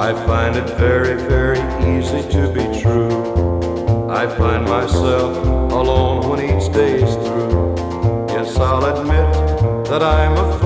I find it very, very easy to be true. I find myself alone when each day is through. Yes, I'll admit that I'm a fool.